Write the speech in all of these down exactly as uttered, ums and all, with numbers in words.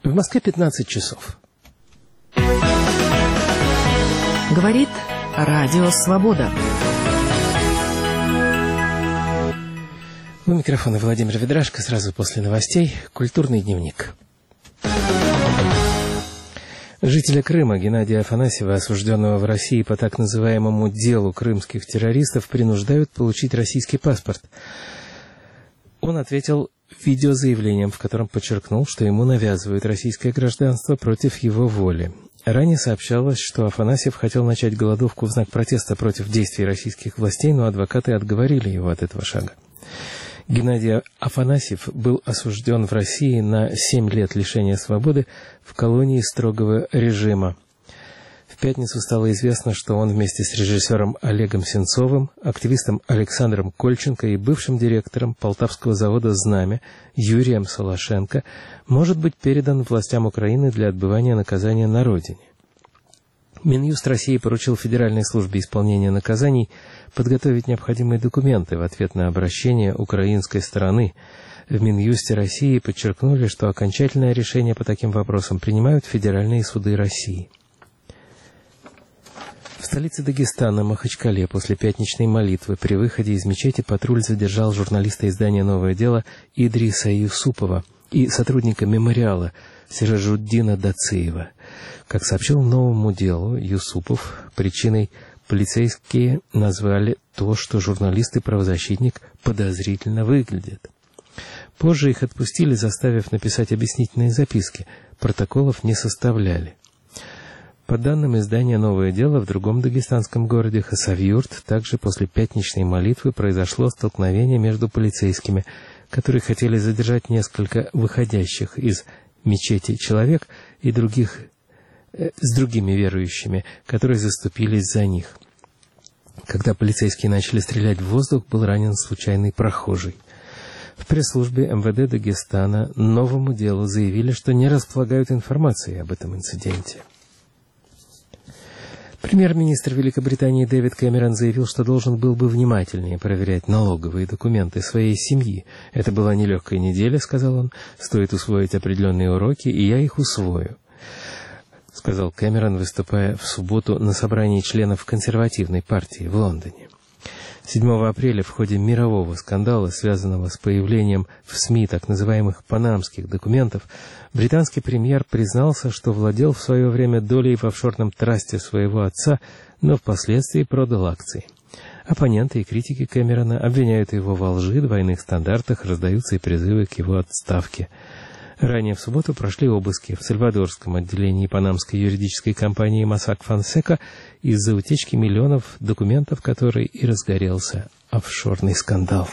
В Москве пятнадцать часов. Говорит Радио Свобода. У микрофона Владимир Ведрашко. Сразу после новостей «Культурный дневник». Жителя Крыма Геннадия Афанасьева, осужденного в России по так называемому делу крымских террористов, принуждают получить российский паспорт. Он ответил видеозаявлением, в котором подчеркнул, что ему навязывают российское гражданство против его воли. Ранее сообщалось, что Афанасьев хотел начать голодовку в знак протеста против действий российских властей, но адвокаты отговорили его от этого шага. Геннадий Афанасьев был осужден в России на семь лет лишения свободы в колонии строгого режима. В пятницу стало известно, что он вместе с режиссером Олегом Сенцовым, активистом Александром Кольченко и бывшим директором полтавского завода «Знамя» Юрием Солошенко может быть передан властям Украины для отбывания наказания на родине. Минюст России поручил Федеральной службе исполнения наказаний подготовить необходимые документы в ответ на обращение украинской стороны. В Минюсте России подчеркнули, что окончательное решение по таким вопросам принимают федеральные суды России. В столице Дагестана, Махачкале, после пятничной молитвы при выходе из мечети патруль задержал журналиста издания «Новое дело» Идриса Юсупова и сотрудника мемориала Сиражуддина Дациева. Как сообщил «Новому делу» Юсупов, причиной полицейские назвали то, что журналист и правозащитник подозрительно выглядят. Позже их отпустили, заставив написать объяснительные записки. Протоколов не составляли. По данным издания «Новое дело», в другом дагестанском городе Хасавюрт также после пятничной молитвы произошло столкновение между полицейскими, которые хотели задержать несколько выходящих из мечети человек и других э, с другими верующими, которые заступились за них. Когда полицейские начали стрелять в воздух, был ранен случайный прохожий. В пресс-службе эм вэ дэ Дагестана «Новому делу» заявили, что не располагают информацией об этом инциденте. Премьер-министр Великобритании Дэвид Кэмерон заявил, что должен был бы внимательнее проверять налоговые документы своей семьи. «Это была нелегкая неделя», — сказал он, — «стоит усвоить определенные уроки, и я их усвою», — сказал Кэмерон, выступая в субботу на собрании членов консервативной партии в Лондоне. седьмого апреля в ходе мирового скандала, связанного с появлением в СМИ так называемых панамских документов, британский премьер признался, что владел в свое время долей в офшорном трасте своего отца, но впоследствии продал акции. Оппоненты и критики Кэмерона обвиняют его во лжи, двойных стандартах, раздаются и призывы к его отставке. Ранее в субботу прошли обыски в сальвадорском отделении панамской юридической компании Mossack Fonseca из-за утечки миллионов документов, которой и разгорелся офшорный скандал.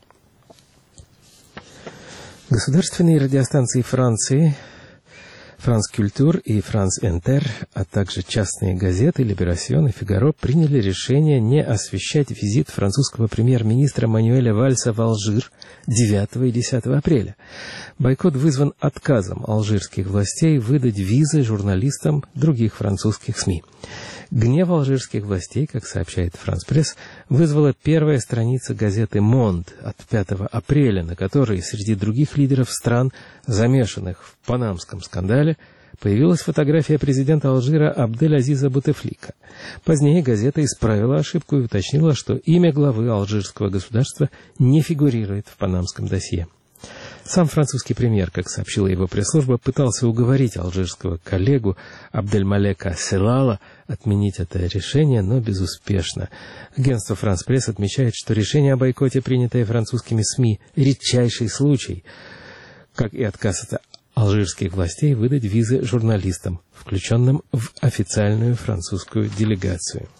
Государственные радиостанции Франции «Франс Культур» и «Франс Интер», а также частные газеты «Либерасьон» и «Фигаро» приняли решение не освещать визит французского премьер-министра Мануэля Вальса в Алжир девятого и десятого апреля. Бойкот вызван отказом алжирских властей выдать визы журналистам других французских СМИ. Гнев алжирских властей, как сообщает «Франс Пресс», вызвала первая страница газеты «Монд» от пятого апреля, на которой среди других лидеров стран, замешанных в панамском скандале, появилась фотография президента Алжира Абдель-Азиза Бутефлика. Позднее газета исправила ошибку и уточнила, что имя главы алжирского государства не фигурирует в панамском досье. Сам французский премьер, как сообщила его пресс-служба, пытался уговорить алжирского коллегу Абдельмалека Селала отменить это решение, но безуспешно. Агентство «Франс Пресс» отмечает, что решение о бойкоте, принятое французскими СМИ, редчайший случай, как и отказ от алжирских властей выдать визы журналистам, включенным в официальную французскую делегацию.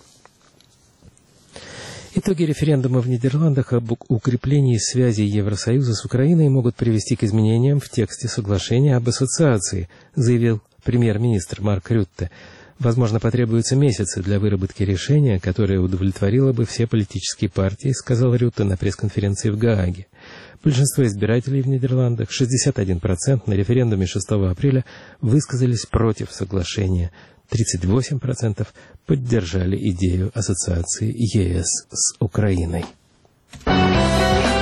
Итоги референдума в Нидерландах об укреплении связей Евросоюза с Украиной могут привести к изменениям в тексте соглашения об ассоциации, заявил премьер-министр Марк Рютте. Возможно, потребуются месяцы для выработки решения, которое удовлетворило бы все политические партии, сказал Рютте на пресс-конференции в Гааге. Большинство избирателей в Нидерландах, шестьдесят один процент, на референдуме шестого апреля высказались против соглашения. тридцать восемь процентов поддержали идею ассоциации ЕС с Украиной.